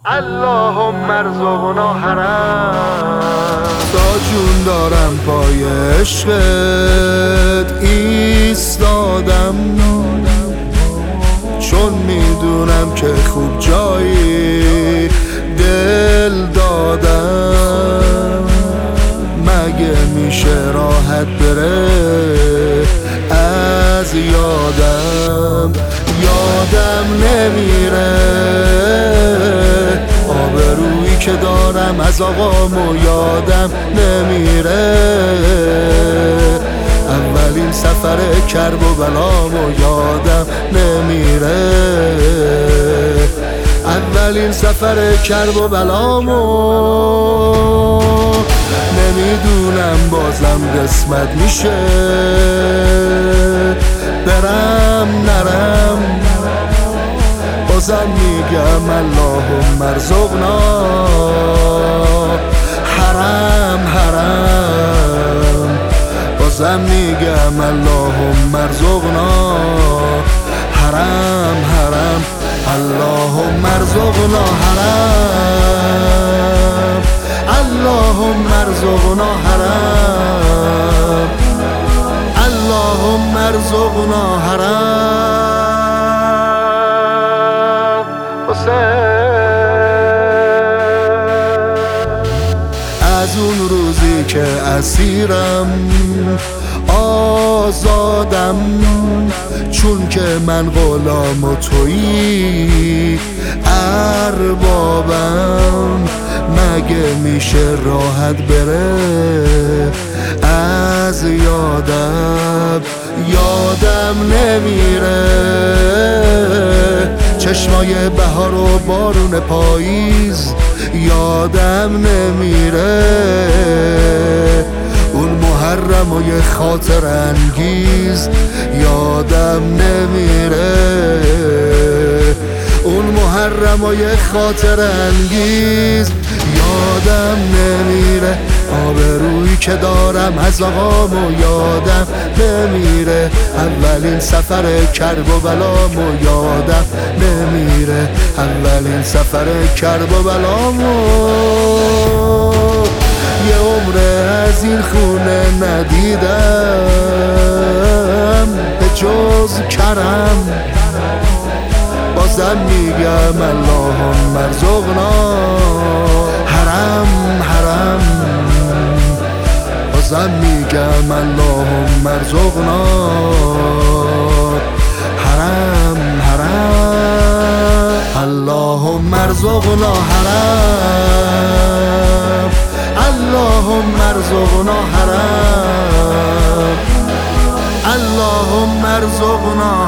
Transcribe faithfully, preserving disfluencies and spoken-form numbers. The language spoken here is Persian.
اللهم ارزقنا حرم. تا جون دارم پای عشقت ایستادم، چون میدونم که خوب جایی دل دادم. مگه میشه راحت بره از یادم؟ یادم نمیره آبرویی که دارم از آقامو، یادم نمیره اولین سفر کرب و بلامو، یادم نمیره اولین سفر کرب و بلامو. نمیدونم بازم قسمت میشه برم نرم، بازم میگم اللهم ارزقنا حرم حرم. بازم میگم اللهم ارزقنا حرم حرم. اللهم ارزقنا حرم، اللهم ارزقنا حرم، اللهم ارزقنا حرم. از اون روزی که اسیرم آزادم، چون که من غلام و تویی اربابم. مگه میشه راحت بره از یادم؟ یادم نمیره چشمای بهار و بارون پاییز، یادم نمیره اون محرمای خاطر انگیز، یادم نمیره اون محرمای خاطر انگیز، یادم نمیره آبرویی که دارم از آقامو، یادم نمیره اولین سفر کرب و بلامو، یادم نمیره اولین سفر کرب و بلامو. یه عمره از این خونه ندیدم به جز کرم، بازم میگم اللهم ارزقنا حرم حرم. بازم میگم اللهم ارزقنا حرم حرم. اللهم ارزقنا حرم، اللهم ارزقنا حرم، اللهم ارزقنا